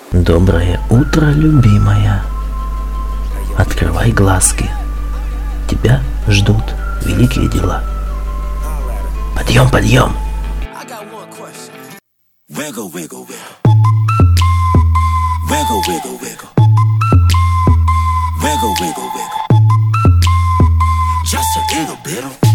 Доброе утро, любимая. Открывай глазки. Тебя ждут великие дела. Подъем, подъем. Wiggle, wiggle, wiggle. Wiggle, wiggle, wiggle. Wiggle, wiggle, wiggle. Just a little bit of